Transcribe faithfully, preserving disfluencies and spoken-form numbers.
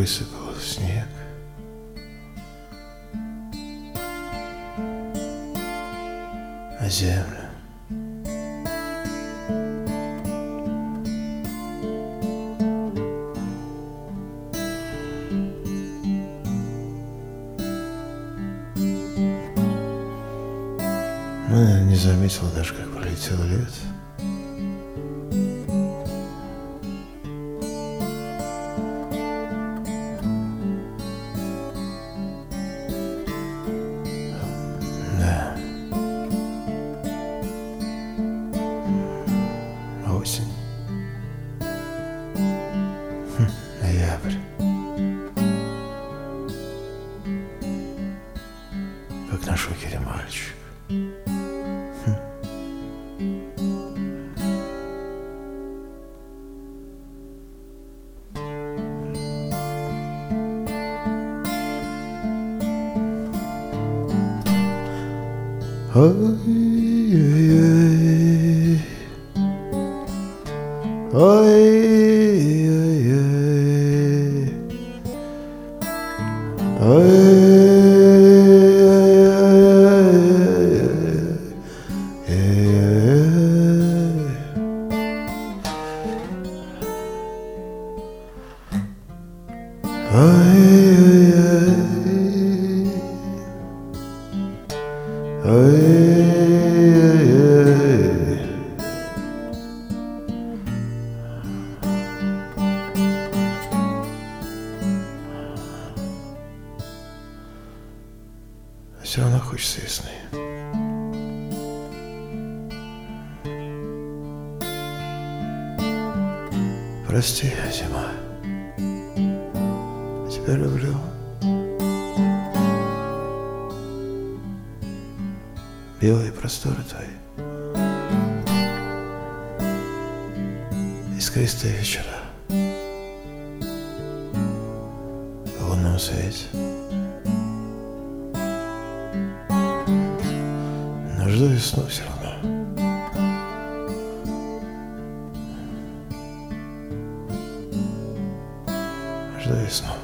высыпал снег. На землю. Я не заметил даже, как пролетел лет. Да. Осень. Хм, ноябрь. Как на шокере мальчик. Ой-ой-ой, ой-ой-ой, ой-ой-ой. Все равно хочется весны. Прости, зима. Тебя люблю. Белые просторы твои, искристые вечера в лунном свете. Но жду весну все равно. Жду весну.